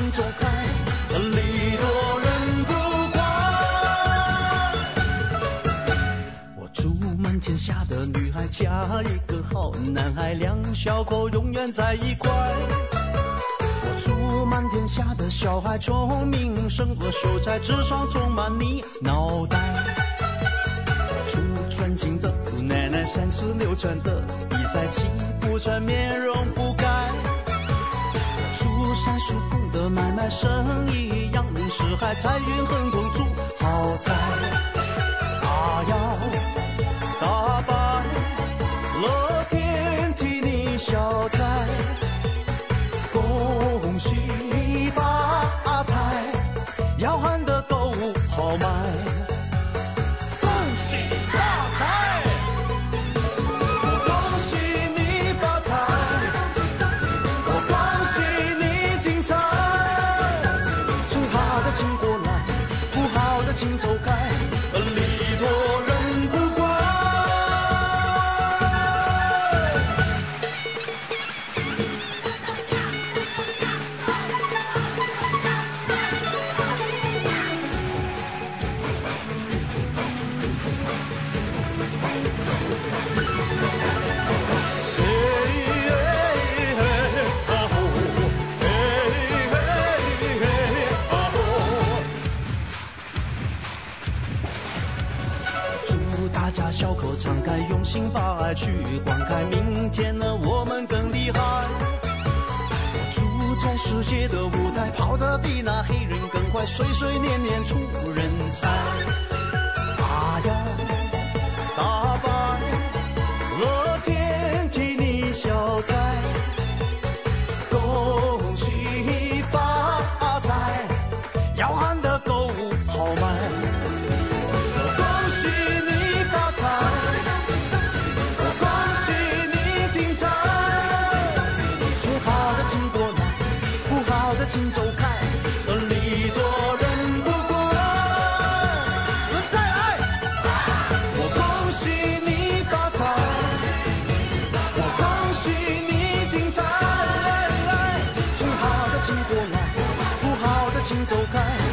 请走开，礼多人不怪。我祝满天下的女孩嫁一个好男孩，两小口永远在一块。我祝满天下的小孩聪明胜过秀才，智商充满你脑袋。祝尊敬的姑奶奶三十六圈的比赛气不喘，面容不改。祝三叔公的买卖生意扬名四海，财运亨通住豪宅。大摇大摆，乐天替你消灾，恭喜发财，要喊得够豪迈。恭喜发财，我恭喜你发财，我恭喜你精彩。最好的请过来，不好的请走开，礼多人不怪。祝大家小口常开，用心把爱去灌溉，明天呢我们更厉害。祝在世界的舞台跑得比那黑人更快，岁岁年年出人才。大摇大摆，乐天替你消灾，恭喜发财，要喊得够豪迈。恭喜你发财，我恭喜你精彩。最好的请过来，不好的请走开，礼多人不怪。再来，我恭喜你发财，我恭喜你精彩。最好的请过来，不好的请走开。